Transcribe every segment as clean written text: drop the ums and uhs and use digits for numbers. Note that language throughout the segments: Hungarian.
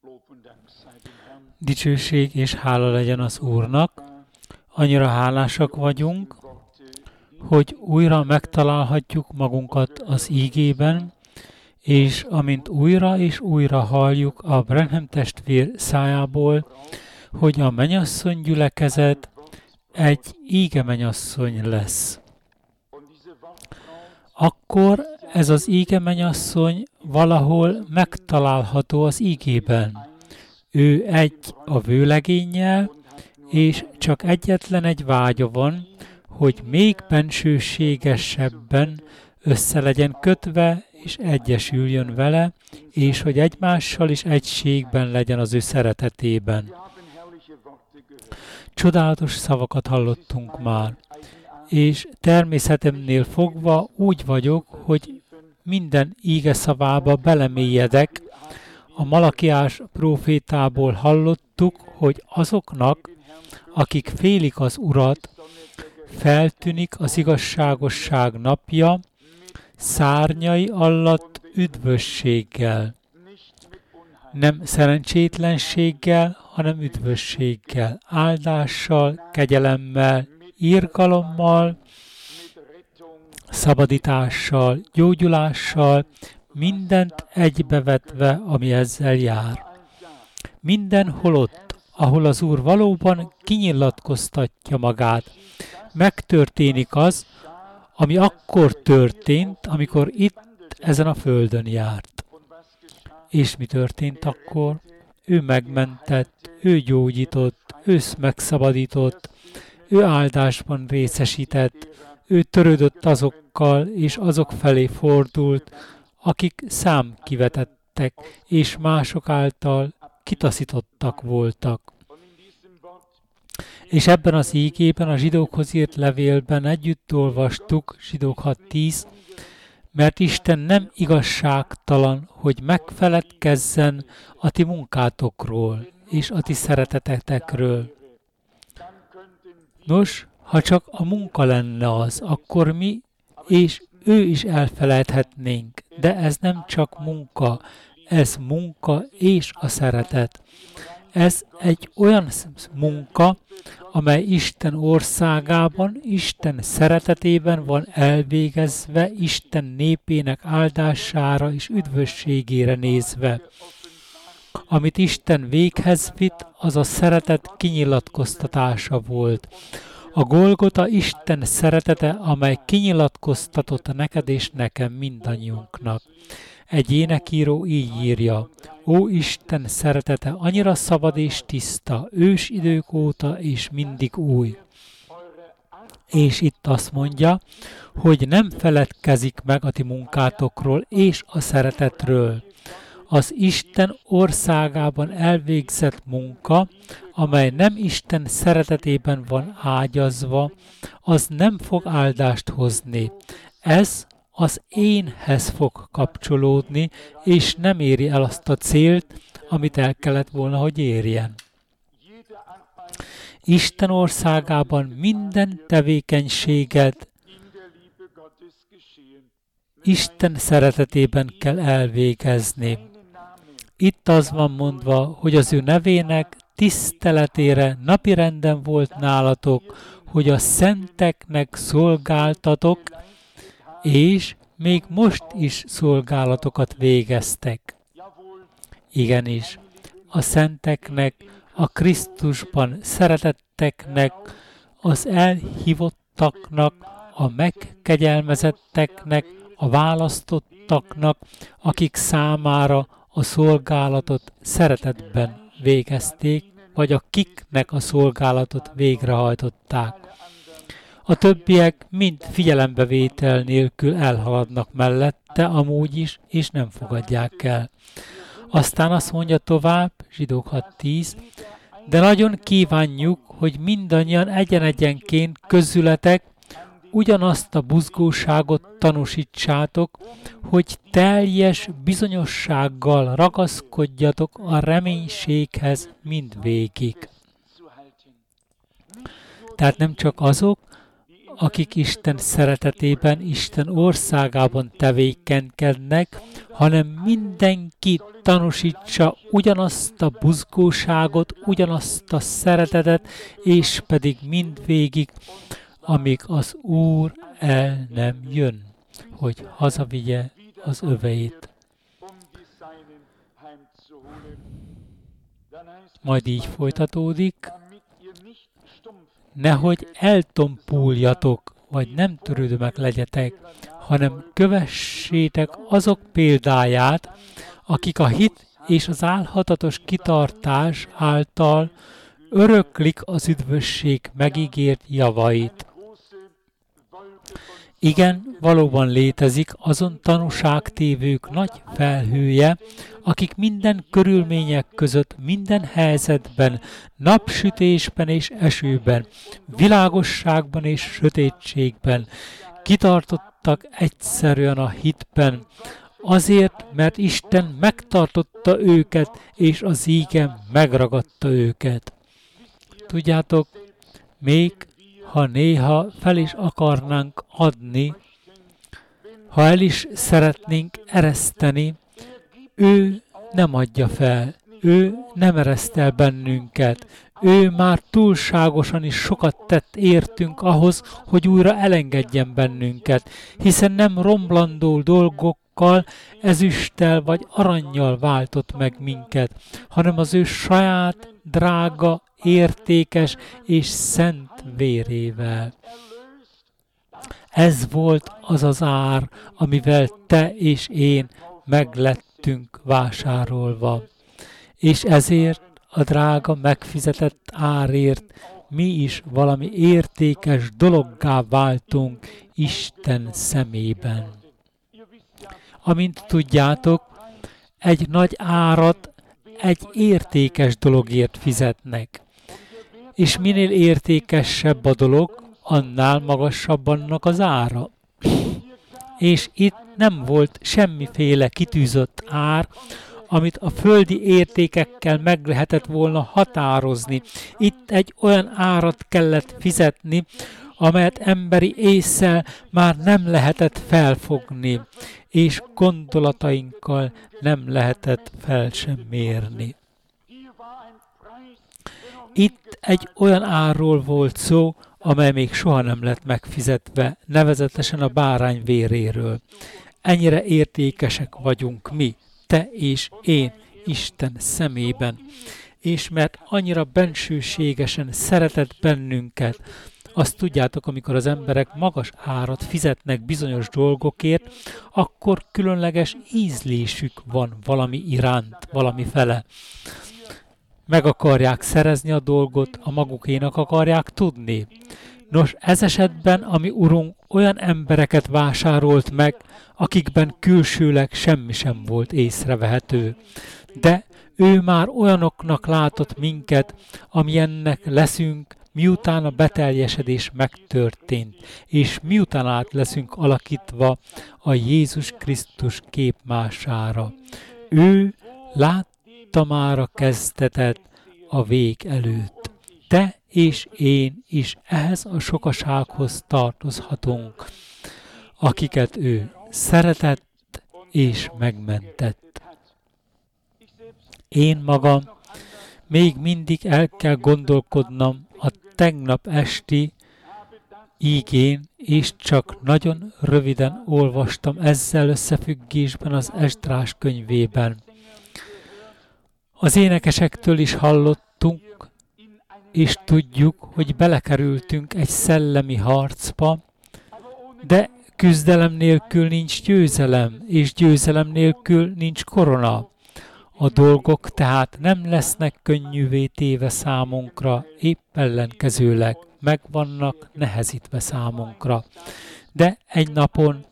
Dicsőség és hála legyen az Úrnak. Annyira hálásak vagyunk, hogy újra megtalálhatjuk magunkat az ígében, és amint újra és újra halljuk a Branham testvér szájából, hogy a mennyasszony gyülekezet egy íge mennyasszony lesz. Akkor ez az íge mennyasszony valahol megtalálható az ígében. Ő egy a vőlegénnyel, és csak egyetlen egy vágya van, hogy még bensőségesebben össze legyen kötve, és egyesüljön vele, és hogy egymással is egységben legyen az ő szeretetében. Csodálatos szavakat hallottunk már, és természetemnél fogva úgy vagyok, hogy minden íge szavába belemélyedek. A Malakiás prófétából hallottuk, hogy azoknak, akik félik az Urat, feltűnik az igazságosság napja, szárnyai alatt üdvösséggel. Nem szerencsétlenséggel, hanem üdvösséggel, áldással, kegyelemmel, irgalommal, szabadítással, gyógyulással, mindent egybevetve, ami ezzel jár. Mindenhol ott, ahol az Úr valóban kinyilatkoztatja magát, megtörténik az, ami akkor történt, amikor itt ezen a földön járt. És mi történt akkor? Ő megmentett, ő gyógyított, ő megszabadított, ő áldásban részesített, ő törődött azokkal, és azok felé fordult, akik számkivetettek, és mások által kitaszítottak voltak. És ebben az ígében, a zsidókhoz írt levélben együtt olvastuk, Zsidók 6:10, mert Isten nem igazságtalan, hogy megfeledkezzen a ti munkátokról és a ti szeretetetekről. Nos, ha csak a munka lenne az, akkor mi és ő is elfelejthetnénk, de ez nem csak munka, ez munka és a szeretet. Ez egy olyan munka, amely Isten országában, Isten szeretetében van elvégezve, Isten népének áldására és üdvösségére nézve. Amit Isten véghez vitt, az a szeretet kinyilatkoztatása volt. A Golgota Isten szeretete, amely kinyilatkoztatott neked és nekem mindannyiunknak. Egy énekíró így írja: Ó Isten szeretete annyira szabad és tiszta, ősidők óta és mindig új. És itt azt mondja, hogy nem feledkezik meg a ti munkátokról és a szeretetről. Az Isten országában elvégzett munka, amely nem Isten szeretetében van ágyazva, az nem fog áldást hozni. Ez az énhez fog kapcsolódni, és nem éri el azt a célt, amit el kellett volna, hogy érjen. Isten országában minden tevékenységet Isten szeretetében kell elvégezni. Itt az van mondva, hogy az ő nevének tiszteletére napirenden volt nálatok, hogy a szenteknek szolgáltatok, és még most is szolgálatokat végeztek. Igenis, a szenteknek, a Krisztusban szeretetteknek, az elhívottaknak, a megkegyelmezetteknek, a választottaknak, akik számára a szolgálatot szeretetben végezték, vagy akiknek a szolgálatot végrehajtották. A többiek mind figyelembevétel nélkül elhaladnak mellette amúgy is, és nem fogadják el. Aztán azt mondja tovább, Zsidók 6:10, de nagyon kívánjuk, hogy mindannyian egyen-egyenként közületek ugyanazt a buzgóságot tanúsítsátok, hogy teljes bizonyossággal ragaszkodjatok a reménységhez mindvégig. Tehát nem csak azok, akik Isten szeretetében, Isten országában tevékenykednek, hanem mindenki tanúsítsa ugyanazt a buzgóságot, ugyanazt a szeretetet, és pedig mindvégig, amíg az Úr el nem jön, hogy hazavigye az öveit. Majd így folytatódik, nehogy eltompuljatok, vagy nem törődömek legyetek, hanem kövessétek azok példáját, akik a hit és az álhatatos kitartás által öröklik az üdvösség megígért javait. Igen, valóban létezik azon tanúságtévők nagy felhője, akik minden körülmények között, minden helyzetben, napsütésben és esőben, világosságban és sötétségben kitartottak egyszerűen a hitben, azért, mert Isten megtartotta őket, és az íge megragadta őket. Tudjátok, még ha néha fel is akarnánk adni, ha el is szeretnénk ereszteni, ő nem adja fel, ő nem ereszt el bennünket, ő már túlságosan is sokat tett értünk ahhoz, hogy újra elengedjen bennünket, hiszen nem romlandó dolgokkal, ezüsttel vagy arannyal váltott meg minket, hanem az ő saját, drága, értékes és szent vérével. Ez volt az az ár, amivel te és én meglettünk vásárolva. És ezért a drága megfizetett árért mi is valami értékes dologgá váltunk Isten szemében. Amint tudjátok, egy nagy árat egy értékes dologért fizetnek. És minél értékesebb a dolog, annál magasabb annak az ára. És itt nem volt semmiféle kitűzött ár, amit a földi értékekkel meg lehetett volna határozni. Itt egy olyan árat kellett fizetni, amelyet emberi ésszel már nem lehetett felfogni, és gondolatainkkal nem lehetett fel sem mérni. Itt egy olyan árról volt szó, amely még soha nem lett megfizetve, nevezetesen a bárány véréről. Ennyire értékesek vagyunk mi, te és én, Isten szemében. És mert annyira bensőségesen szeretett bennünket, azt tudjátok, amikor az emberek magas árat fizetnek bizonyos dolgokért, akkor különleges ízlésük van valami iránt, valami fele. Meg akarják szerezni a dolgot, a magukénak akarják tudni. Nos, ez esetben a mi Urunk olyan embereket vásárolt meg, akikben külsőleg semmi sem volt észrevehető. De ő már olyanoknak látott minket, amilyennek leszünk, miután a beteljesedés megtörtént, és miután át leszünk alakítva a Jézus Krisztus képmására. Ő látta már a kezdetet a vég előtt. Te és én is ehhez a sokasághoz tartozhatunk, akiket ő szeretett és megmentett. Én magam még mindig el kell gondolkodnom a tegnap esti ígén, és csak nagyon röviden olvastam ezzel összefüggésben az Esdrás könyvében. Az énekesektől is hallottunk, és tudjuk, hogy belekerültünk egy szellemi harcba, de küzdelem nélkül nincs győzelem, és győzelem nélkül nincs korona. A dolgok tehát nem lesznek könnyűvé téve számunkra, épp ellenkezőleg meg vannak nehezítve számunkra. De egy napon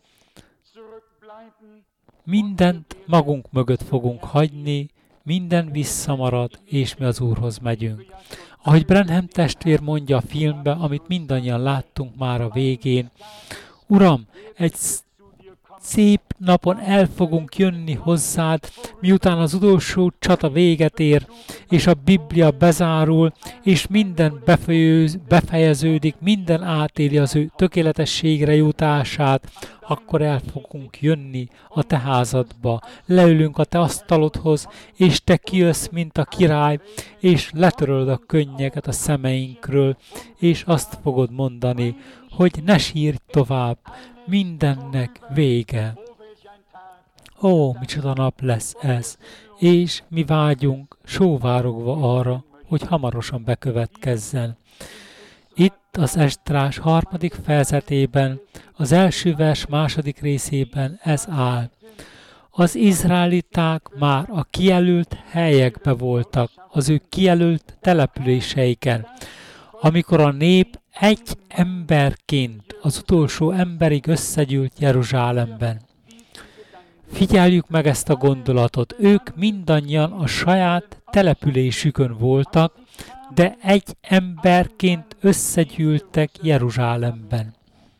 mindent magunk mögött fogunk hagyni, minden visszamarad, és mi az Úrhoz megyünk. Ahogy Branham testvér mondja a filmbe, amit mindannyian láttunk már a végén, Uram, egy szép napon el fogunk jönni hozzád, miután az utolsó csata véget ér, és a Biblia bezárul, és minden befejeződik, minden átéli az ő tökéletességre jutását, akkor el fogunk jönni a te házadba, leülünk a te asztalodhoz, és te kijössz, mint a király, és letöröld a könnyeket a szemeinkről, és azt fogod mondani, hogy ne sírj tovább, mindennek vége. Ó, micsoda nap lesz ez, és mi vágyunk sóvárogva arra, hogy hamarosan bekövetkezzen. Itt az Esdrás 3. fejezetében, az első vers 2. részében ez áll. Az izraeliták már a kijelölt helyekbe voltak, az ő kijelölt településeiken, amikor a nép egy emberként az utolsó emberig összegyűlt Jeruzsálemben. Figyeljük meg ezt a gondolatot, ők mindannyian a saját településükön voltak, de egy emberként összegyűltek Jeruzsálemben.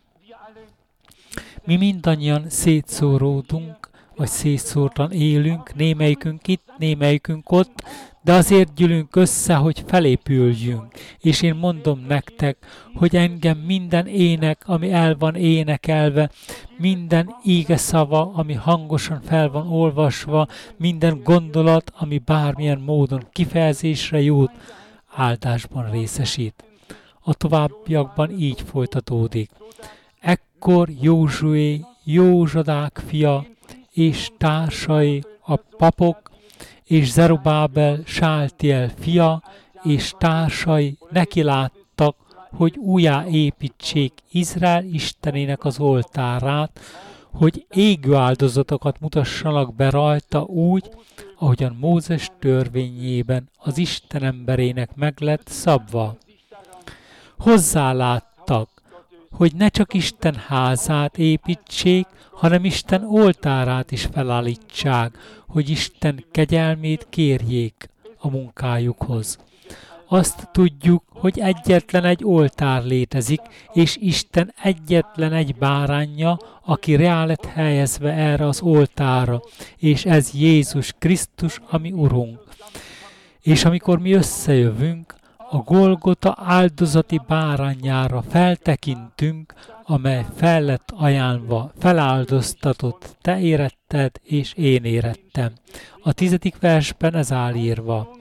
Mi mindannyian szétszóródunk, vagy szétszórtan élünk, némelyikünk itt, némelyikünk ott, de azért gyűlünk össze, hogy felépüljünk. És én mondom nektek, hogy engem minden ének, ami el van énekelve, minden íge szava, ami hangosan fel van olvasva, minden gondolat, ami bármilyen módon kifejezésre jut, áldásban részesít. A továbbiakban így folytatódik. Ekkor Józsué, Józsadák fia és társai, a papok, és Zerubábel, Sáltiel fia, és társai nekiláttak, hogy újjáépítsék Izrael Istenének az oltárát, hogy égő áldozatokat mutassanak be rajta úgy, ahogyan Mózes törvényében az Isten emberének meg lett szabva. Hozzáláttak, hogy ne csak Isten házát építsék, hanem Isten oltárát is felállítsák, hogy Isten kegyelmét kérjék a munkájukhoz. Azt tudjuk, hogy egyetlen egy oltár létezik, és Isten egyetlen egy báránja, aki rá lett helyezve erre az oltárra, és ez Jézus Krisztus, ami Urunk. És amikor mi összejövünk, a Golgota áldozati bárányára feltekintünk, amely fel lett ajánlva, feláldoztatott, te éretted és én érettem. A 10. versben ez áll írva.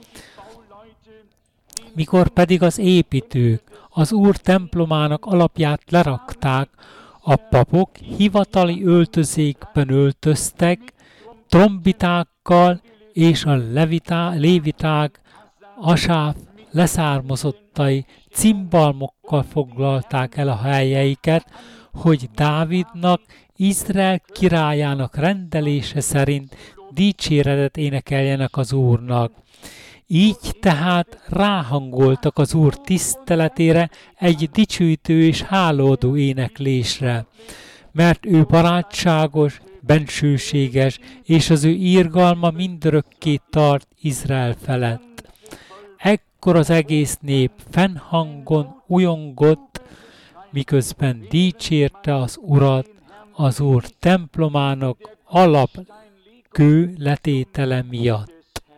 Mikor pedig az építők az Úr templomának alapját lerakták, a papok hivatali öltözékben öltöztek, trombitákkal és a léviták, Asáf leszármazottai cimbalmokkal foglalták el a helyeiket, hogy Dávidnak, Izrael királyának rendelése szerint dicséretet énekeljenek az Úrnak. Így tehát ráhangoltak az Úr tiszteletére egy dicsőítő és hálódó éneklésre, mert ő barátságos, bensőséges, és az ő irgalma mindörökké tart Izrael felett. Ekkor az egész nép fennhangon ujjongott, miközben dicsérte az Urat, az Úr templomának alapkő letétele miatt.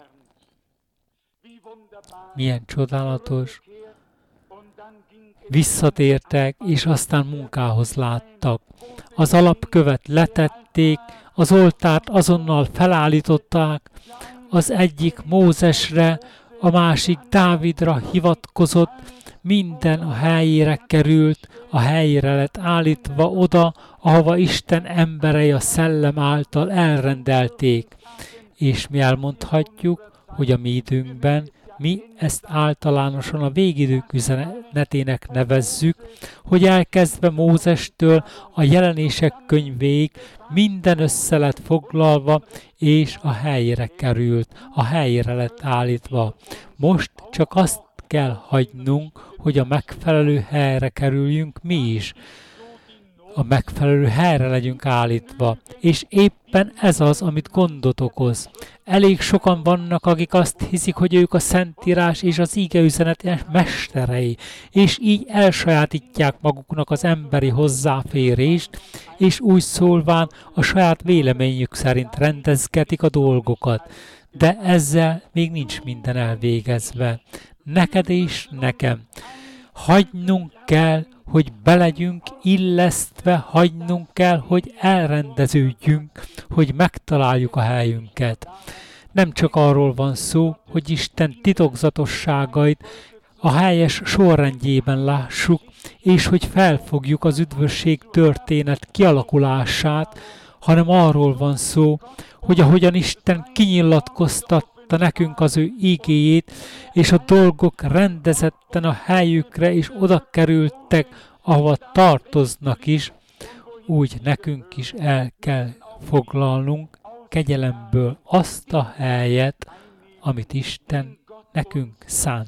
Milyen csodálatos! Visszatértek, és aztán munkához láttak. Az alapkövet letették, az oltárt azonnal felállították, az egyik Mózesre, a másik Dávidra hivatkozott, minden a helyére került, a helyére lett állítva oda, ahova Isten emberei a szellem által elrendelték. És mi elmondhatjuk, hogy a mi időnkben mi ezt általánosan a végidők üzenetének nevezzük, hogy elkezdve Mózestől a Jelenések könyvéig minden össze lett foglalva, és a helyére került, a helyére lett állítva. Most csak azt kell hagynunk, hogy a megfelelő helyre kerüljünk mi is. a megfelelő helyre legyünk állítva, és éppen ez az, amit gondot okoz. Elég sokan vannak, akik azt hiszik, hogy ők a Szentírás és az igeüzenet mesterei, és így elsajátítják maguknak az emberi hozzáférést, és úgy szólván a saját véleményük szerint rendezgetik a dolgokat. De ezzel még nincs minden elvégezve. Neked és nekem. Hagynunk kell, hogy belegyünk illesztve, hagynunk kell, hogy elrendeződjünk, hogy megtaláljuk a helyünket. Nem csak arról van szó, hogy Isten titokzatosságait a helyes sorrendjében lássuk, és hogy felfogjuk az üdvösség történet kialakulását, hanem arról van szó, hogy ahogyan Isten kinyilatkoztatta nekünk az ő igéjét, és a dolgok rendezetten a helyükre és oda kerültek, ahova tartoznak is, úgy nekünk is el kell foglalnunk kegyelemből azt a helyet, amit Isten nekünk szánt.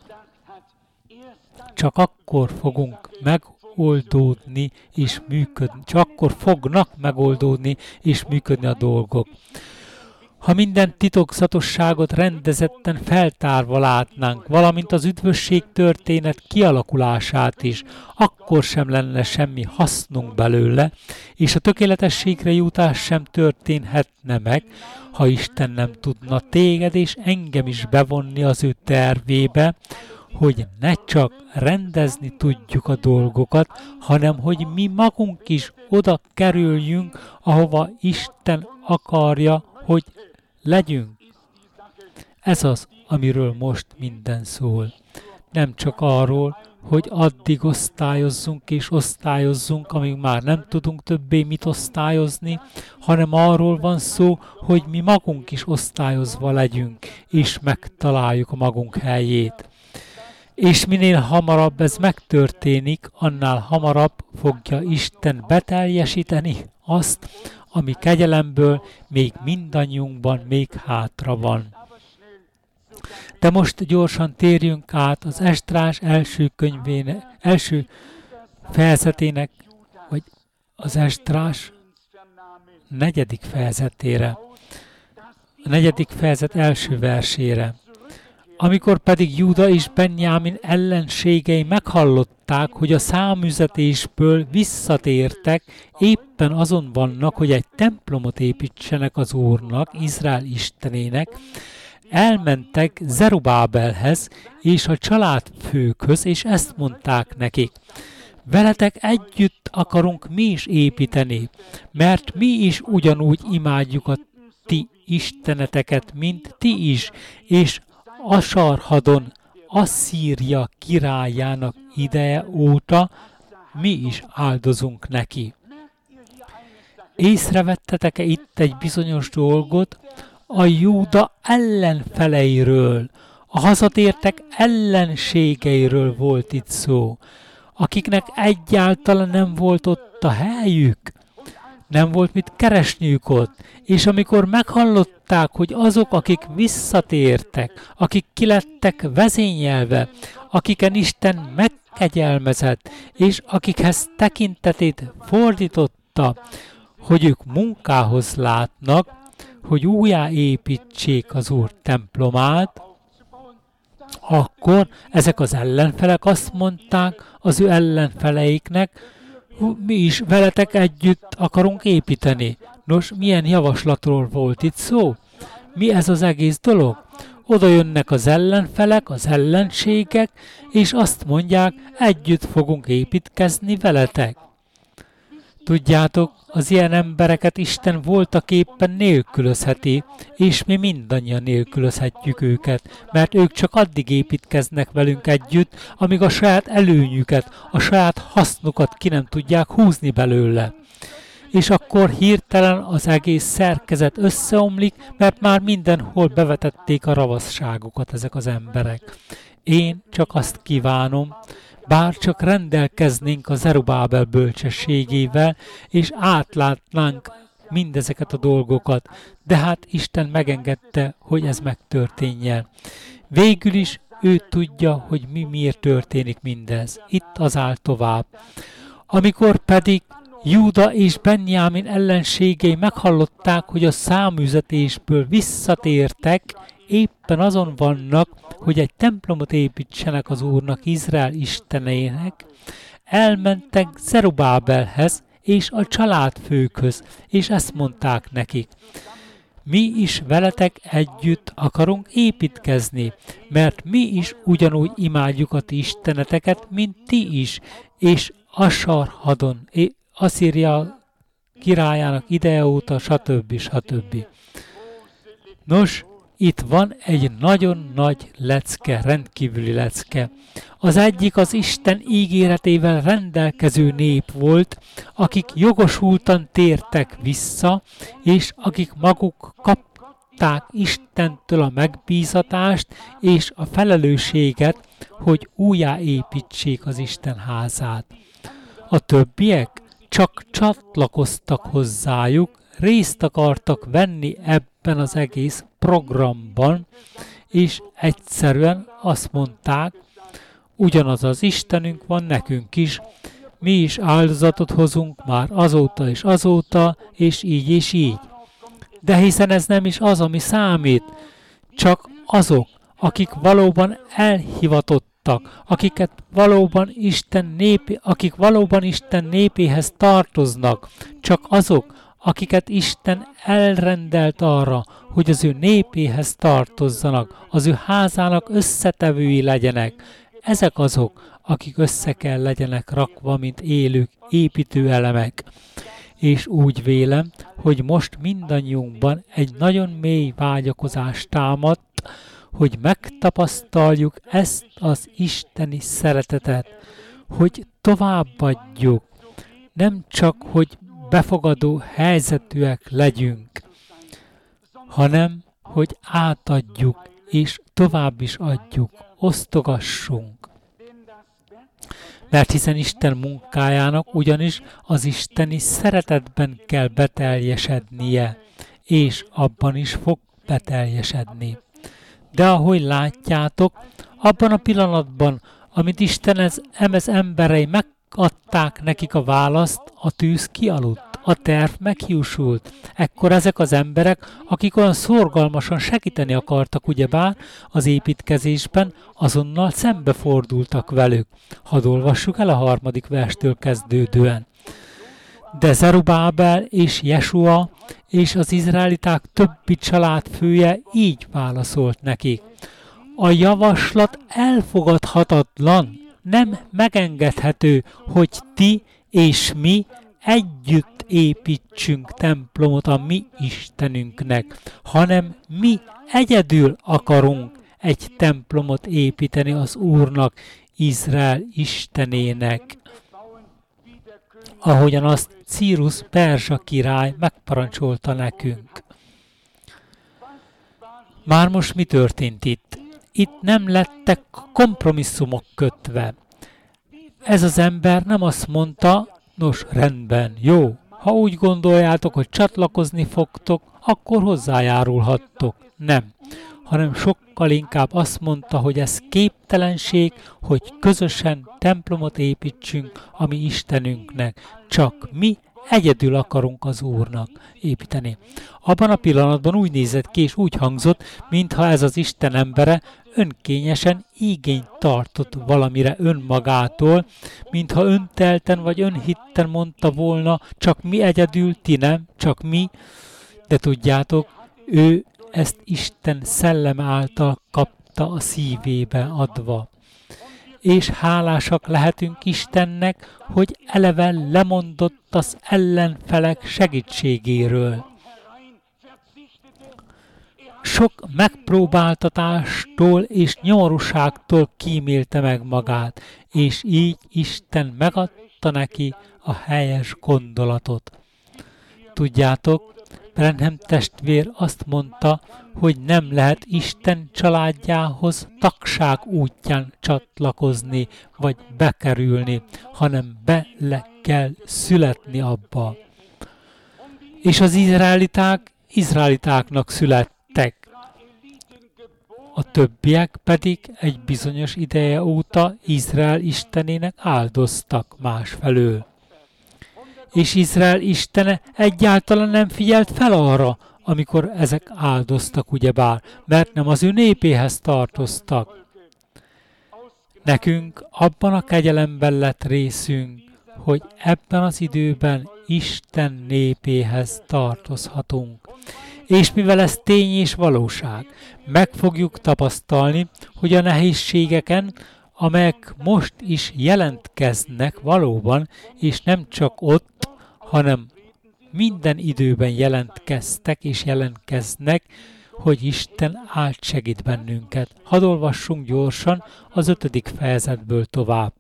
Csak akkor fogunk megoldódni és működni, csak akkor fognak megoldódni és működni a dolgok. Ha minden titokzatosságot rendezetten feltárva látnánk, valamint az üdvösség történet kialakulását is, akkor sem lenne semmi hasznunk belőle, és a tökéletességre jutás sem történhetne meg, ha Isten nem tudna téged és engem is bevonni az ő tervébe, hogy ne csak rendezni tudjuk a dolgokat, hanem hogy mi magunk is oda kerüljünk, ahova Isten akarja, hogy legyünk. Ez az, amiről most minden szól. Nem csak arról, hogy addig osztályozzunk és osztályozzunk, amíg már nem tudunk többé mit osztályozni, hanem arról van szó, hogy mi magunk is osztályozva legyünk, és megtaláljuk a magunk helyét. És minél hamarabb ez megtörténik, annál hamarabb fogja Isten beteljesíteni azt, ami kegyelemből még mindannyiunkban még hátra van. De most gyorsan térjünk át az Esdrás első fejezetének, vagy az Esdrás 4. fejezetére, a 4. fejezet első versére. Amikor pedig Júda és Benjámin ellenségei meghallották, hogy a számüzetésből visszatértek, éppen azon vannak, hogy egy templomot építsenek az Úrnak, Izrael Istenének, elmentek Zerubábelhez és a családfőkhöz, és ezt mondták nekik: veletek együtt akarunk mi is építeni, mert mi is ugyanúgy imádjuk a ti isteneteket, mint ti is, és Asarhadon, Asszíria királyának ideje óta mi is áldozunk neki. Észrevettetek-e itt egy bizonyos dolgot? A Júda ellenfeleiről, a hazatértek ellenségeiről volt itt szó, akiknek egyáltalán nem volt ott a helyük, nem volt mit keresniük ott, és amikor meghallották, hogy azok, akik visszatértek, akik kilettek vezényelve, akiken Isten megkegyelmezett, és akikhez tekintetét fordította, hogy ők munkához látnak, hogy újjáépítsék az Úr templomát, akkor ezek az ellenfelek azt mondták az ő ellenfeleiknek, mi is veletek együtt akarunk építeni. Nos, milyen javaslatról volt itt szó? Mi ez az egész dolog? Oda jönnek az ellenfelek, az ellenségek, és azt mondják, együtt fogunk építkezni veletek. Tudjátok, az ilyen embereket Isten voltak éppen nélkülözheti, és mi mindannyian nélkülözhetjük őket, mert ők csak addig építkeznek velünk együtt, amíg a saját előnyüket, a saját hasznukat ki nem tudják húzni belőle. És akkor hirtelen az egész szerkezet összeomlik, mert már mindenhol bevetették a ravasságukat ezek az emberek. Én csak azt kívánom, bár csak rendelkeznénk a Zerubábel bölcsességével, és átlátnánk mindezeket a dolgokat, de hát Isten megengedte, hogy ez megtörténjen. Végül is ő tudja, hogy miért történik mindez. Itt az áll tovább. Amikor pedig Júda és Benjámin ellenségei meghallották, hogy a száműzetésből visszatértek, éppen azon vannak, hogy egy templomot építsenek az Úrnak, Izrael istenének. Elmentek Zerubábelhez és a családfőkhöz, és ezt mondták nekik: mi is veletek együtt akarunk építkezni, mert mi is ugyanúgy imádjuk a ti isteneteket, mint ti is, és Assarhadon, Asszíria királyának ideje óta, stb. Stb. Nos, itt van egy nagyon nagy lecke, rendkívüli lecke. Az egyik az Isten ígéretével rendelkező nép volt, akik jogosultan tértek vissza, és akik maguk kapták Istentől a megbízatást és a felelősséget, hogy újjáépítsék az Isten házát. A többiek csak csatlakoztak hozzájuk, részt akartak venni ebben az egész programban, és egyszerűen azt mondták, ugyanaz az Istenünk van nekünk is, mi is áldozatot hozunk már azóta és azóta, és így és így. De hiszen ez nem is az, ami számít, csak azok, akik valóban elhivatottak, akik valóban Isten népéhez tartoznak, csak azok, akiket Isten elrendelt arra, hogy az ő népéhez tartozzanak, az ő házának összetevői legyenek. Ezek azok, akik össze kell legyenek rakva, mint élő építőelemek. És úgy vélem, hogy most mindannyiunkban egy nagyon mély vágyakozás támadt, hogy megtapasztaljuk ezt az isteni szeretetet, hogy továbbadjuk, nem csak, hogy befogadó helyzetűek legyünk, hanem, hogy átadjuk, és tovább is adjuk, osztogassunk. Mert hiszen Isten munkájának ugyanis az isteni szeretetben kell beteljesednie, és abban is fog beteljesedni. De ahogy látjátok, abban a pillanatban, amit Isten emez emberei megadták nekik a választ, a tűz kialudt, a terv meghiúsult. Ekkor ezek az emberek, akik olyan szorgalmasan segíteni akartak ugyebár az építkezésben, azonnal szembefordultak velük. Hadd olvassuk el a 3. verstől kezdődően. De Zerubábel és Jesua és az izraeliták többi családfője így válaszolt nekik: a javaslat elfogadhatatlan, nem megengedhető, hogy ti és mi együtt építsünk templomot a mi Istenünknek, hanem mi egyedül akarunk egy templomot építeni az Úrnak, Izrael Istenének, ahogyan azt Círus perzsa király megparancsolta nekünk. Már most mi történt itt? Itt nem lettek kompromisszumok kötve. Ez az ember nem azt mondta, nos, rendben, jó, ha úgy gondoljátok, hogy csatlakozni fogtok, akkor hozzájárulhattok. Nem, hanem sokkal inkább azt mondta, hogy ez képtelenség, hogy közösen templomot építsünk a mi Istenünknek. Csak mi egyedül akarunk az Úrnak építeni. Abban a pillanatban úgy nézett ki és úgy hangzott, mintha ez az Isten embere önkényesen igényt tartott valamire önmagától, mintha öntelten vagy önhitten mondta volna, csak mi egyedül, ti nem, csak mi, de tudjátok, ő ezt Isten szelleme által kapta a szívébe adva. És hálásak lehetünk Istennek, hogy eleve lemondott az ellenfelek segítségéről. Sok megpróbáltatástól és nyomorúságtól kímélte meg magát, és így Isten megadta neki a helyes gondolatot. Tudjátok, Branham testvér azt mondta, hogy nem lehet Isten családjához tagság útján csatlakozni, vagy bekerülni, hanem bele kell születni abba. És az izraeliták izraelitáknak születtek. A többiek pedig egy bizonyos ideje óta Izrael istenének áldoztak másfelől. És Izrael istene egyáltalán nem figyelt fel arra, amikor ezek áldoztak, ugyebár, mert nem az ő népéhez tartoztak. Nekünk abban a kegyelemben lett részünk, hogy ebben az időben Isten népéhez tartozhatunk. És mivel ez tény és valóság, meg fogjuk tapasztalni, hogy a nehézségeken, amelyek most is jelentkeznek valóban, és nem csak ott, hanem minden időben jelentkeztek és jelentkeznek, hogy Isten segít bennünket. Hadd olvassunk gyorsan az 5. fejezetből tovább.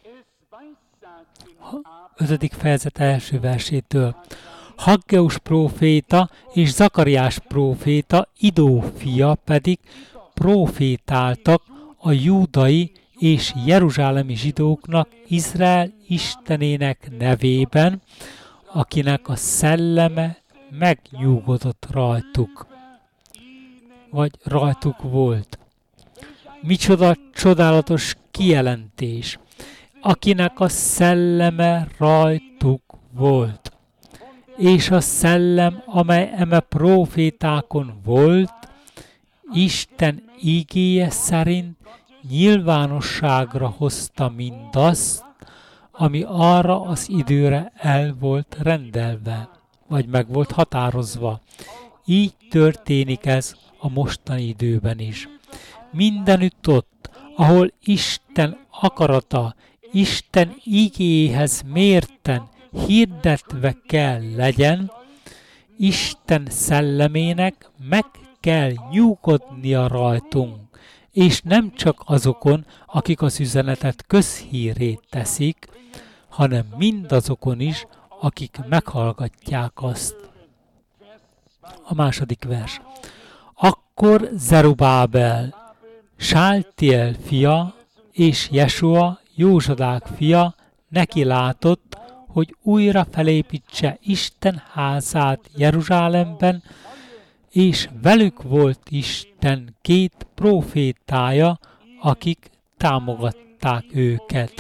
5. fejezet első versétől. Haggeus próféta és Zakariás próféta, Idó fia pedig prófétáltak a júdai és jeruzsálemi zsidóknak Izrael istenének nevében, akinek a szelleme megnyugodott rajtuk, vagy rajtuk volt. Micsoda csodálatos kijelentés, akinek a szelleme rajtuk volt. És a szellem, amely eme prófétákon volt, Isten ígéje szerint nyilvánosságra hozta mindazt, ami arra az időre el volt rendelve, vagy meg volt határozva. Így történik ez a mostani időben is. Mindenütt ott, ahol Isten akarata, Isten igéhez mérten hirdetve kell legyen, Isten szellemének meg kell nyugodnia rajtunk, és nem csak azokon, akik az üzenetet közhírré teszik, hanem mindazokon is, akik meghallgatják azt. A 2. vers. Akkor Zerubábel, Sáltiel fia és Jesua, Józsadák fia neki látott, hogy újra felépítse Isten házát Jeruzsálemben, és velük volt Isten 2 prófétája, akik támogatták őket.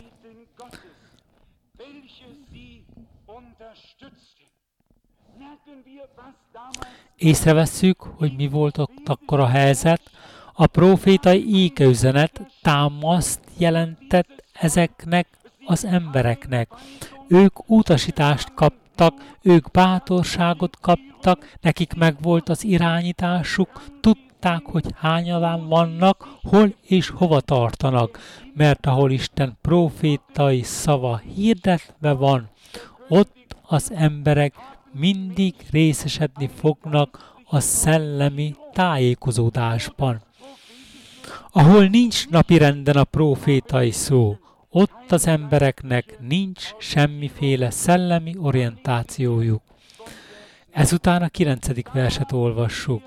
Észrevesszük, hogy mi volt ott akkor a helyzet. A prófétai égeüzenet támaszt jelentett ezeknek az embereknek. Ők utasítást kaptak, ők bátorságot kaptak, nekik megvolt az irányításuk, tudták, hogy hányan vannak, hol és hova tartanak, mert ahol Isten prófétai szava hirdetve van, ott az emberek mindig részesedni fognak a szellemi tájékozódásban. Ahol nincs napirenden a prófétai szó, ott az embereknek nincs semmiféle szellemi orientációjuk. Ezután a 9. verset olvassuk.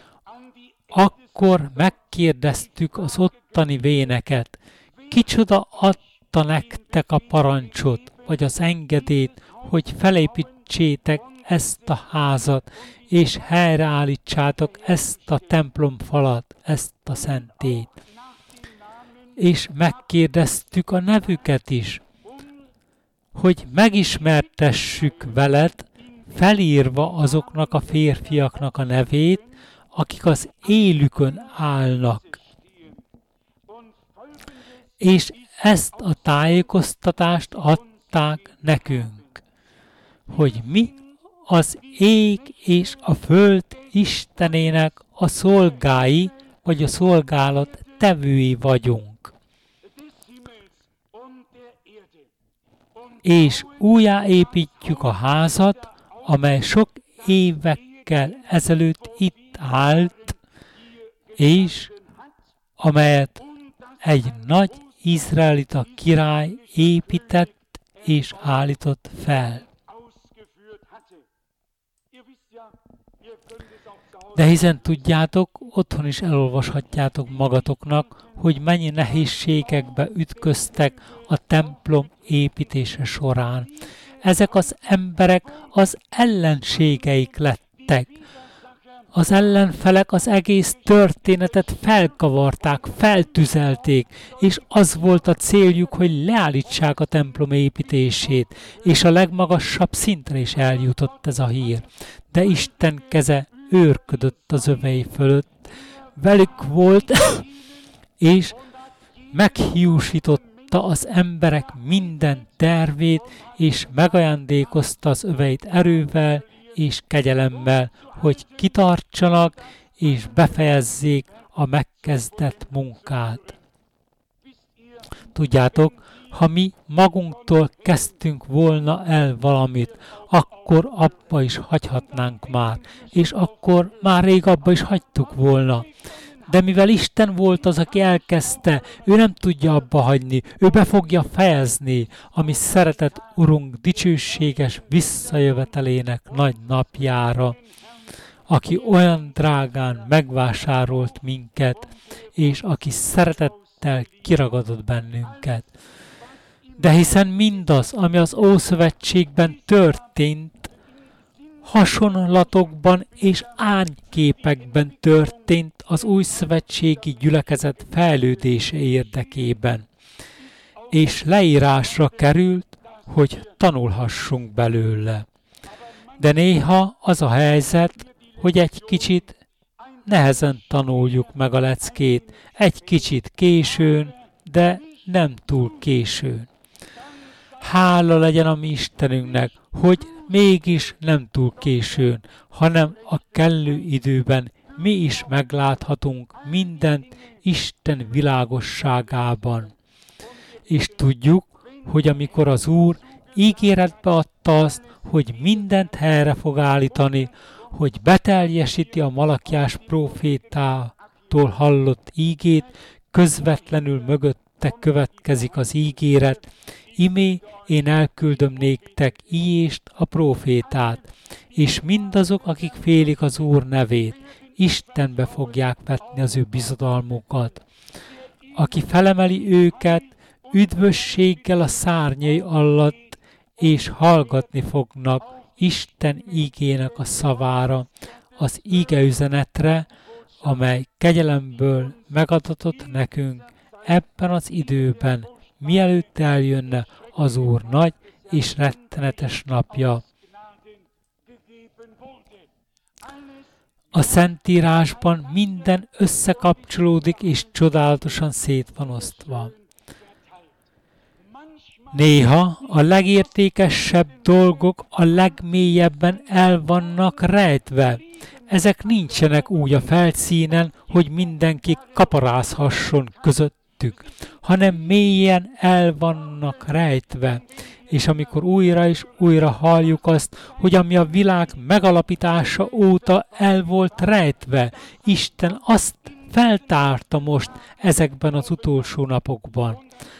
Akkor megkérdeztük az ottani véneket, kicsoda adta nektek a parancsot, vagy az engedélyt, hogy felépítsétek ezt a házat, és helyreállítsátok ezt a templomfalat, ezt a szentélyt. És megkérdeztük a nevüket is, hogy megismertessük veled, felírva azoknak a férfiaknak a nevét, akik az élükön állnak. És ezt a tájékoztatást adták nekünk, hogy mi az ég és a föld Istenének a szolgái, vagy a szolgálat tevői vagyunk. És újjáépítjük a házat, amely sok évekkel ezelőtt itt állt, és amelyet egy nagy izraelita király épített és állított fel. De hiszen tudjátok, otthon is elolvashatjátok magatoknak, hogy mennyi nehézségekbe ütköztek a templom építése során. Ezek az emberek az ellenségeik lettek. Az ellenfelek az egész történetet felkavarták, feltüzelték, és az volt a céljuk, hogy leállítsák a templom építését, és a legmagasabb szintre is eljutott ez a hír. De Isten keze őrködött az övei fölött, velük volt, és meghiúsította az emberek minden tervét, és megajándékozta az öveit erővel és kegyelemmel, hogy kitartsanak és befejezzék a megkezdett munkát. Tudjátok, ha mi magunktól kezdtünk volna el valamit, akkor abba is hagyhatnánk már, és akkor már rég abba is hagytuk volna. De mivel Isten volt az, aki elkezdte, ő nem tudja abba hagyni, ő be fogja fejezni, ami szeretett Urunk dicsőséges visszajövetelének nagy napjára, aki olyan drágán megvásárolt minket, és aki szeretettel kiragadott bennünket. De hiszen mindaz, ami az Ószövetségben történt, hasonlatokban és ányképekben történt az újszövetségi gyülekezet fejlődése érdekében, és leírásra került, hogy tanulhassunk belőle. De néha az a helyzet, hogy egy kicsit nehezen tanuljuk meg a leckét, egy kicsit későn, de nem túl későn. Hála legyen a mi Istenünknek, hogy mégis nem túl későn, hanem a kellő időben mi is megláthatunk mindent Isten világosságában. És tudjuk, hogy amikor az Úr ígéretbe adta azt, hogy mindent helyre fog állítani, hogy beteljesíti a Malakiás prófétától hallott ígét, közvetlenül mögötte következik az ígéret, imé én elküldöm néktek Íjést, a prófétát, és mindazok, akik félik az Úr nevét, Istenbe fogják vetni az ő bizodalmukat. Aki felemeli őket üdvösséggel a szárnyai alatt, és hallgatni fognak Isten ígének a szavára, az ígeüzenetre, amely kegyelemből megadatott nekünk ebben az időben, mielőtt eljönne az Úr nagy és rettenetes napja. A Szentírásban minden összekapcsolódik és csodálatosan szét van osztva. Néha a legértékesebb dolgok a legmélyebben el vannak rejtve. Ezek nincsenek úgy a felszínen, hogy mindenki kaparázhasson közöttük, hanem mélyen el vannak rejtve. És amikor újra és újra halljuk azt, hogy ami a világ megalapítása óta el volt rejtve, Isten azt feltárta most ezekben az utolsó napokban.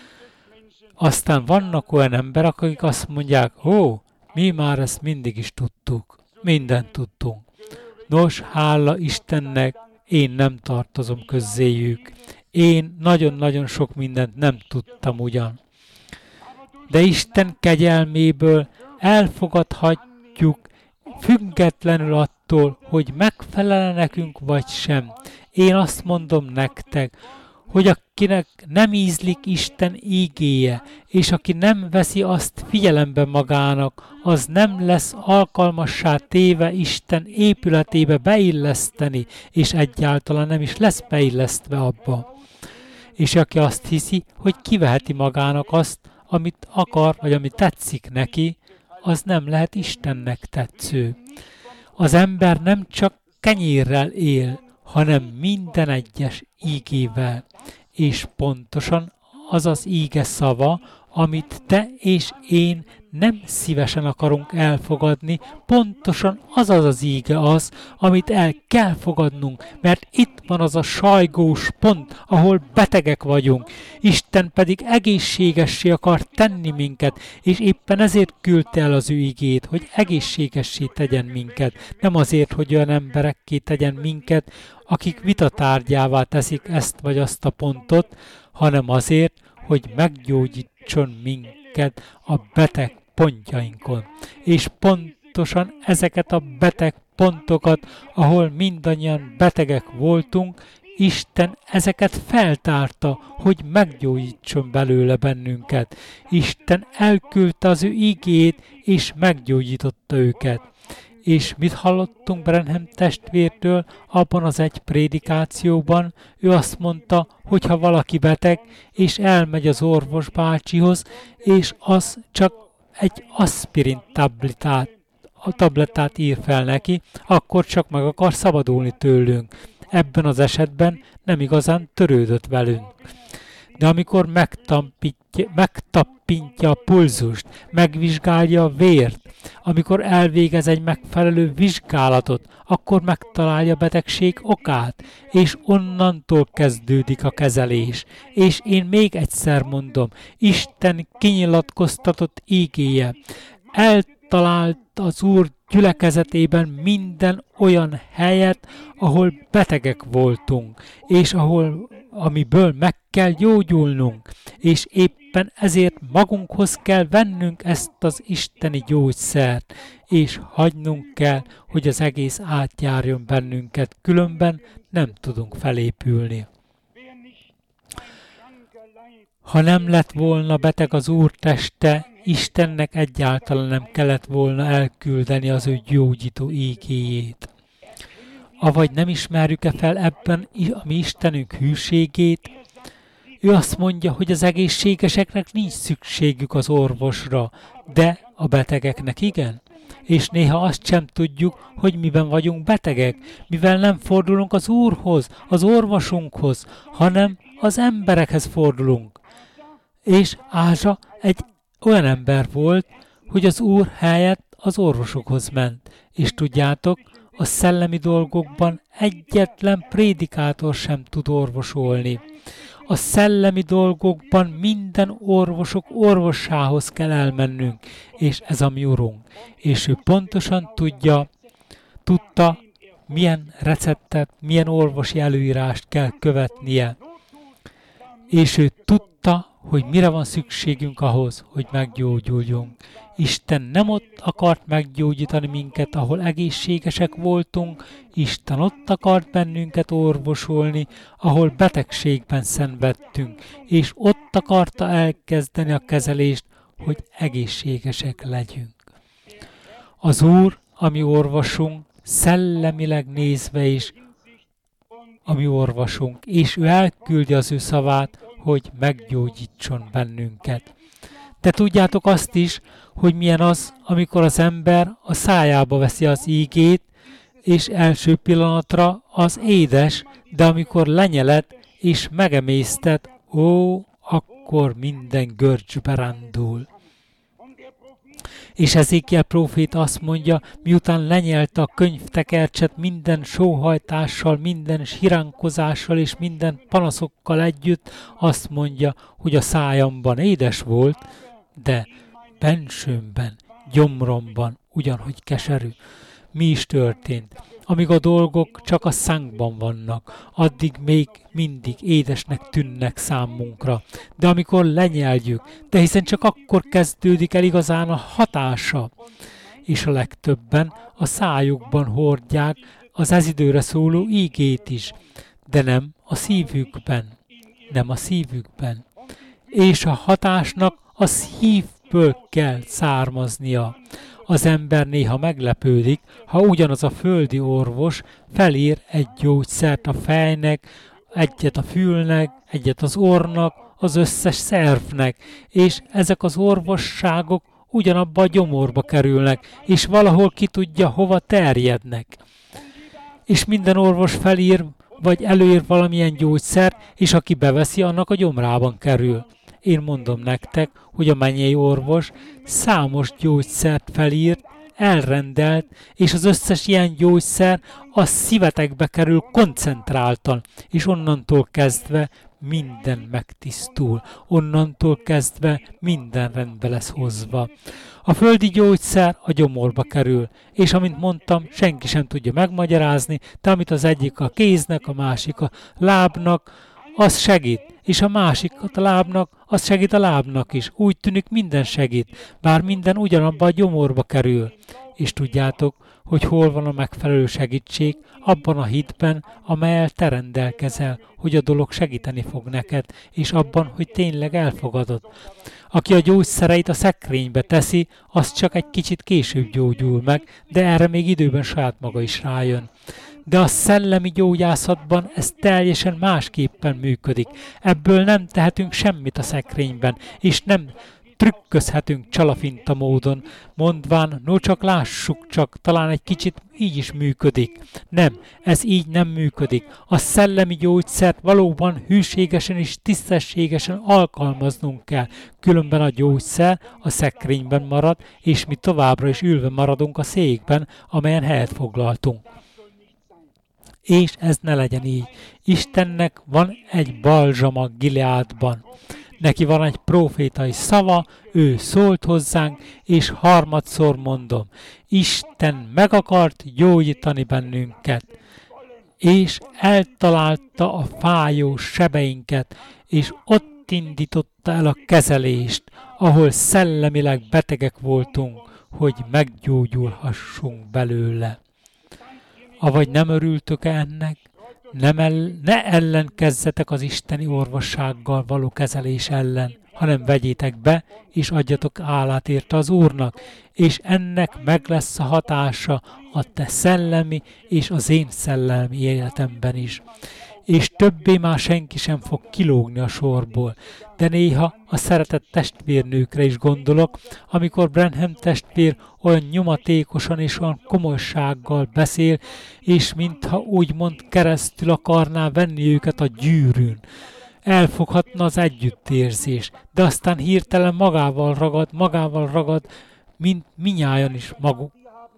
Aztán vannak olyan emberek, akik azt mondják, mi már ezt mindig is tudtuk, mindent tudtunk. Nos, hála Istennek, én nem tartozom közzéjük. Én nagyon-nagyon sok mindent nem tudtam ugyan. De Isten kegyelméből elfogadhatjuk, függetlenül attól, hogy megfelel nekünk vagy sem. Én azt mondom nektek, hogy akinek nem ízlik Isten ígéje, és aki nem veszi azt figyelembe magának, az nem lesz alkalmassá téve Isten épületébe beilleszteni, és egyáltalán nem is lesz beillesztve abba. És aki azt hiszi, hogy kiveheti magának azt, amit akar, vagy ami tetszik neki, az nem lehet Istennek tetsző. Az ember nem csak kenyérrel él, hanem minden egyes ígével, és pontosan az az íge szava, amit te és én nem szívesen akarunk elfogadni, pontosan az az íge az, amit el kell fogadnunk, mert itt van az a sajgós pont, ahol betegek vagyunk. Isten pedig egészségessé akar tenni minket, és éppen ezért küldte el az ő igét, hogy egészségessé tegyen minket, nem azért, hogy olyan emberekké tegyen minket, akik vitatárgyává teszik ezt vagy azt a pontot, hanem azért, hogy meggyógyítson minket a beteg pontjainkon. És pontosan ezeket a beteg pontokat, ahol mindannyian betegek voltunk, Isten ezeket feltárta, hogy meggyógyítson belőle bennünket. Isten elküldte az ő igét, és meggyógyította őket. És mit hallottunk Branham testvértől abban az egy prédikációban? Ő azt mondta, hogy ha valaki beteg, és elmegy az orvos bácsihoz, és az csak egy aspirin tablettát ír fel neki, akkor csak meg akar szabadulni tőlünk. Ebben az esetben nem igazán törődött velünk. De amikor megtappintja a pulzust, megvizsgálja a vért, amikor elvégez egy megfelelő vizsgálatot, akkor megtalálja a betegség okát, és onnantól kezdődik a kezelés. És én még egyszer mondom, Isten kinyilatkoztatott ígéje, eltalált az Úr gyülekezetében minden olyan helyet, ahol betegek voltunk, és amiből meg kell gyógyulnunk, és éppen ezért magunkhoz kell vennünk ezt az isteni gyógyszert, és hagynunk kell, hogy az egész átjárjon bennünket, különben nem tudunk felépülni. Ha nem lett volna beteg az Úr teste, Istennek egyáltalán nem kellett volna elküldeni az ő gyógyító ígéjét. Avagy nem ismerjük-e fel ebben a mi Istenünk hűségét? Ő azt mondja, hogy az egészségeseknek nincs szükségük az orvosra, de a betegeknek igen. És néha azt sem tudjuk, hogy miben vagyunk betegek, mivel nem fordulunk az Úrhoz, az orvosunkhoz, hanem az emberekhez fordulunk. És Ázsa egy olyan ember volt, hogy az Úr helyett az orvosokhoz ment. És tudjátok, a szellemi dolgokban egyetlen prédikátor sem tud orvosolni. A szellemi dolgokban minden orvosok orvossához kell elmennünk, és ez a mi Urunk. És ő pontosan tudta, milyen receptet, milyen orvosi előírást kell követnie. És ő tudta, hogy mire van szükségünk ahhoz, hogy meggyógyuljunk. Isten nem ott akart meggyógyítani minket, ahol egészségesek voltunk, Isten ott akart bennünket orvosolni, ahol betegségben szenvedtünk, és ott akarta elkezdeni a kezelést, hogy egészségesek legyünk. Az Úr, a mi orvosunk, szellemileg nézve is a mi orvosunk, és ő elküldi az ő szavát, hogy meggyógyítson bennünket. De tudjátok azt is, hogy milyen az, amikor az ember a szájába veszi az ígét, és első pillanatra az édes, de amikor lenyeled és megemészted, akkor minden görcsbe rándul. És Ezékiel próféta azt mondja, miután lenyelte a könyvtekercset minden sóhajtással, minden siránkozással és minden panaszokkal együtt, azt mondja, hogy a szájamban édes volt, de bensőmben, gyomromban ugyanhogy keserű. Mi is történt? Amíg a dolgok csak a szánkban vannak, addig még mindig édesnek tűnnek számunkra. De amikor lenyeljük, de hiszen csak akkor kezdődik el igazán a hatása. És a legtöbben a szájukban hordják az ez időre szóló ígét is, de nem a szívükben. Nem a szívükben. És a hatásnak a szívből kell származnia. Az ember néha meglepődik, ha ugyanaz a földi orvos felír egy gyógyszert a fejnek, egyet a fülnek, egyet az orrnak, az összes szervnek, és ezek az orvosságok ugyanabba a gyomorba kerülnek, és valahol ki tudja, hova terjednek. És minden orvos felír, vagy előír valamilyen gyógyszert, és aki beveszi, annak a gyomrában kerül. Én mondom nektek, hogy a mennyei orvos számos gyógyszert felírt, elrendelt, és az összes ilyen gyógyszer a szívetekbe kerül koncentráltan, és onnantól kezdve minden megtisztul, onnantól kezdve minden rendbe lesz hozva. A földi gyógyszer a gyomorba kerül, és amint mondtam, senki sem tudja megmagyarázni, de amit az egyik a kéznek, a másik a lábnak, az segít, és a másikat a lábnak, az segít a lábnak is. Úgy tűnik minden segít, bár minden ugyanabba a gyomorba kerül. És tudjátok, hogy hol van a megfelelő segítség, abban a hitben, amelyel te rendelkezel, hogy a dolog segíteni fog neked, és abban, hogy tényleg elfogadod. Aki a gyógyszereit a szekrénybe teszi, az csak egy kicsit később gyógyul meg, de erre még időben saját maga is rájön. De a szellemi gyógyászatban ez teljesen másképpen működik. Ebből nem tehetünk semmit a szekrényben, és nem trükközhetünk csalafinta módon, mondván, no csak lássuk csak, talán egy kicsit így is működik. Nem, ez így nem működik. A szellemi gyógyszert valóban hűségesen és tisztességesen alkalmaznunk kell, különben a gyógyszer a szekrényben marad, és mi továbbra is ülve maradunk a székben, amelyen helyet foglaltunk. És ez ne legyen így. Istennek van egy balzsama Gileádban. Neki van egy prófétai szava, ő szólt hozzánk, és harmadszor mondom, Isten meg akart gyógyítani bennünket, és eltalálta a fájó sebeinket, és ott indította el a kezelést, ahol szellemileg betegek voltunk, hogy meggyógyulhassunk belőle. Avagy nem örültök ennek? Ne ellenkezzetek az isteni orvossággal való kezelés ellen, hanem vegyétek be, és adjatok álát érte az Úrnak, és ennek meg lesz a hatása a te szellemi és az én szellemi életemben is. És többé már senki sem fog kilógni a sorból. De néha a szeretett testvérnőkre is gondolok, amikor Branham testvér olyan nyomatékosan és olyan komolysággal beszél, és mintha úgymond keresztül akarná venni őket a gyűrűn. Elfoghatna az együttérzés, de aztán hirtelen magával ragad, mint minnyájan is maguk.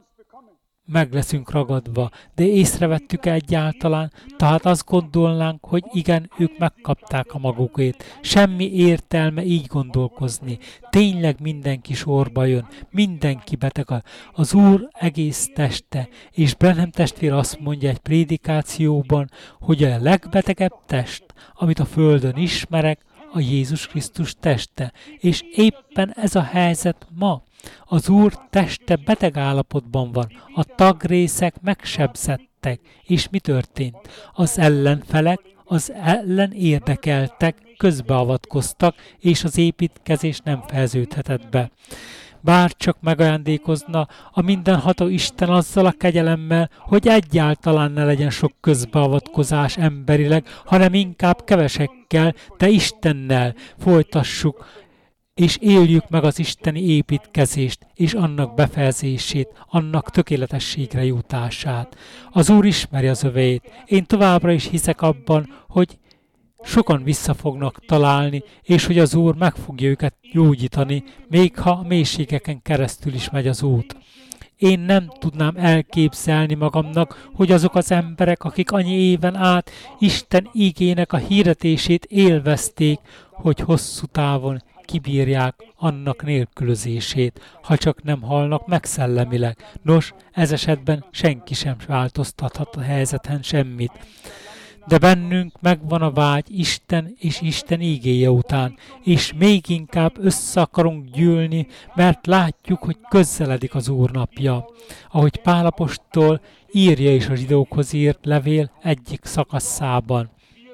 Meg leszünk ragadva, de észrevettük egyáltalán, tehát azt gondolnánk, hogy igen, ők megkapták a magukét. Semmi értelme így gondolkozni. Tényleg mindenki sorba jön, mindenki beteg az Úr egész teste, és Branham testvér azt mondja egy prédikációban, hogy a legbetegebb test, amit a földön ismerek, a Jézus Krisztus teste, és éppen ez a helyzet ma. Az Úr teste beteg állapotban van, a tagrészek megsebzettek, és mi történt? Az ellenfelek, az ellen érdekeltek, közbeavatkoztak, és az építkezés nem fejeződhetett be. Bár csak megajándékozna a mindenható Isten azzal a kegyelemmel, hogy egyáltalán ne legyen sok közbeavatkozás emberileg, hanem inkább kevesekkel, de Istennel folytassuk, és éljük meg az isteni építkezést, és annak befejezését, annak tökéletességre jutását. Az Úr ismeri az övéit. Én továbbra is hiszek abban, hogy sokan vissza fognak találni, és hogy az Úr meg fogja őket gyógyítani, még ha a mélységeken keresztül is megy az út. Én nem tudnám elképzelni magamnak, hogy azok az emberek, akik annyi éven át Isten ígének a hirdetését élvezték, hogy hosszú távon kibírják annak nélkülözését, ha csak nem halnak meg szellemileg. Nos, ez esetben senki sem változtathat a helyzeten semmit. De bennünk megvan a vágy Isten és Isten ígéje után, és még inkább össze akarunk gyűlni, mert látjuk, hogy közeledik az Úr napja. Ahogy Pál apostol írja is a zsidókhoz írt levél egyik szakaszában.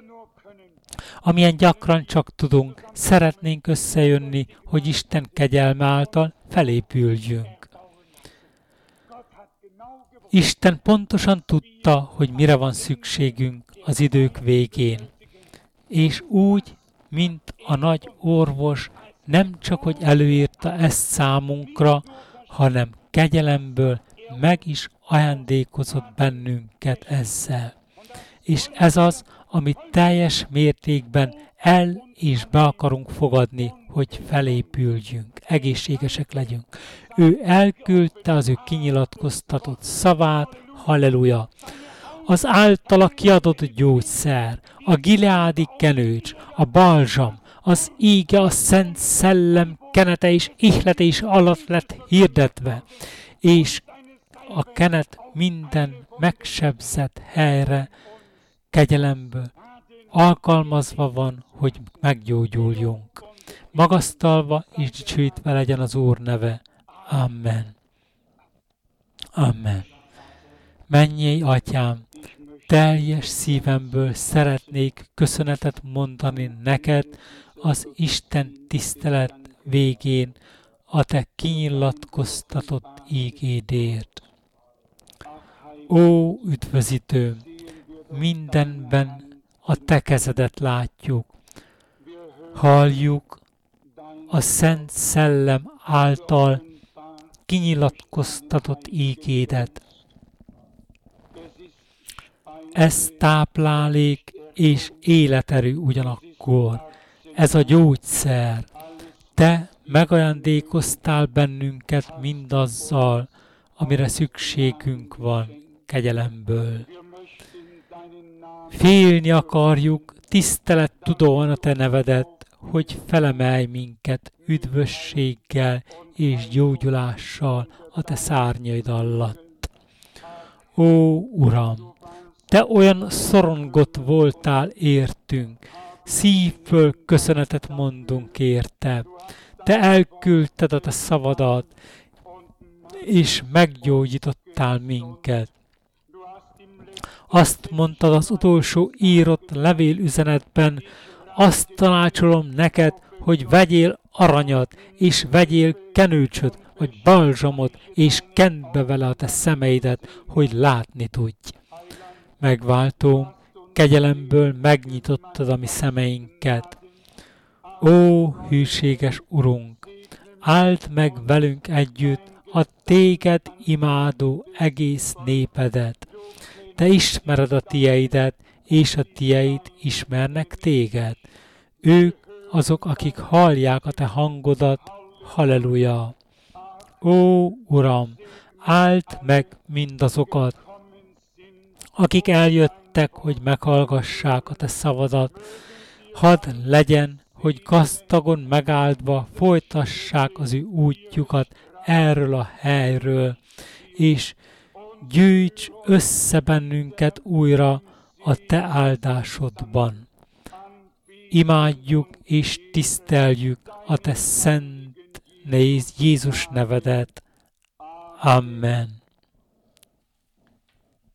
Amilyen gyakran csak tudunk, szeretnénk összejönni, hogy Isten kegyelme által felépüljünk. Isten pontosan tudta, hogy mire van szükségünk az idők végén. És úgy, mint a nagy orvos, nem csak, hogy előírta ezt számunkra, hanem kegyelemből meg is ajándékozott bennünket ezzel. És ez az, amit teljes mértékben el és be akarunk fogadni, hogy felépüljünk, egészségesek legyünk. Ő elküldte az ő kinyilatkoztatott szavát, halleluja! Az általa kiadott gyógyszer, a gileádi kenőcs, a balzsam, az íge, a szent szellem kenete és ihlete is alatt lett hirdetve, és a kenet minden megsebzett helyre kegyelemből alkalmazva van, hogy meggyógyuljunk. Magasztalva és dicsőítve legyen az Úr neve. Amen. Amen. Mennyei Atyám, teljes szívemből szeretnék köszönetet mondani neked az Isten tisztelet végén a te kinyilatkoztatott ígédért. Ó, üdvözítőm, mindenben a te kezedet látjuk. Halljuk a Szent Szellem által kinyilatkoztatott ígédet. Ez táplálék és életerő ugyanakkor. Ez a gyógyszer. Te megajándékoztál bennünket mindazzal, amire szükségünk van kegyelemből. Félni akarjuk tisztelettudóan a te nevedet, hogy felemelj minket üdvösséggel és gyógyulással a te szárnyaid alatt. Ó, Uram! Te olyan szorongott voltál értünk, szívből köszönetet mondunk érte. Te elküldted a te szavadat, és meggyógyítottál minket. Azt mondtad az utolsó írott levélüzenetben, azt tanácsolom neked, hogy vegyél aranyat, és vegyél kenőcsöt, vagy balzsamot, és kend be vele a te szemeidet, hogy látni tudj. Megváltó, kegyelemből megnyitottad a mi szemeinket. Ó, hűséges Urunk, áld meg velünk együtt a téged imádó egész népedet. Te ismered a tieidet, és a tieid ismernek téged. Ők azok, akik hallják a te hangodat. Halleluja! Ó, Uram, áld meg mindazokat, akik eljöttek, hogy meghallgassák a te szavadat. Hadd legyen, hogy gazdagon megáldva folytassák az ő útjukat erről a helyről, és gyűjts össze bennünket újra a te áldásodban. Imádjuk és tiszteljük a te szent Jézus nevedet. Amen.